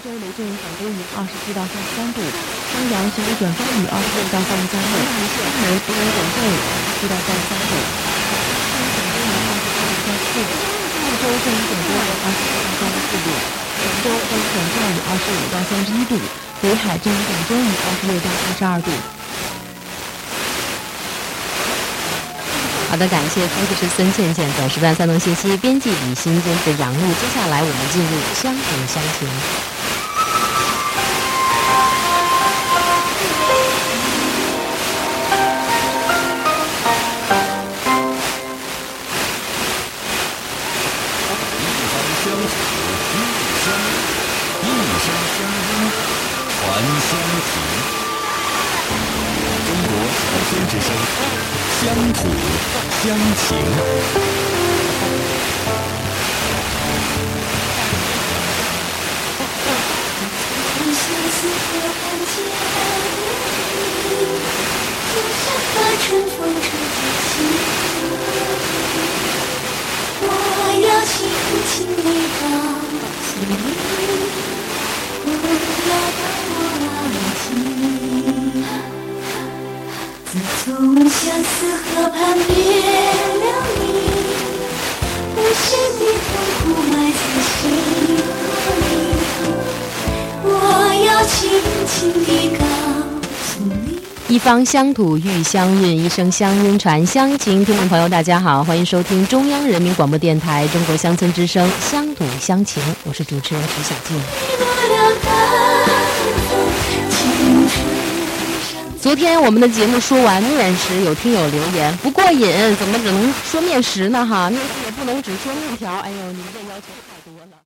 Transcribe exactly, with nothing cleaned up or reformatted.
州雷阵雨，广东雨二十七到三十三度，襄阳小雨转风雨二十六到三十三度，厦门多云转阵雨二十七到三十三度，贵州阵雨转多云二十七到三十四度，广州阵雨转降雨二十五到三十一度，北海阵雨转中雨二十六到三十二度。 好的，感谢分析师孙倩倩的时段三通信息，编辑李欣，监制杨璐。接下来我们进入乡土乡情。 乡土乡情， 春风吹起，我要轻轻地告诉你，不要把我忘记。自从相思河畔别了你，无限的痛苦埋在心里，我要轻轻地告诉你。 一方乡土寓乡韵，一声乡音传乡情。听众朋友大家好，欢迎收听中央人民广播电台中国乡村之声乡土乡情，我是主持人徐小静。昨天我们的节目说完面食，有听友留言不过瘾，怎么只能说面食呢哈？面食也不能只说面条，哎呦，你们这要求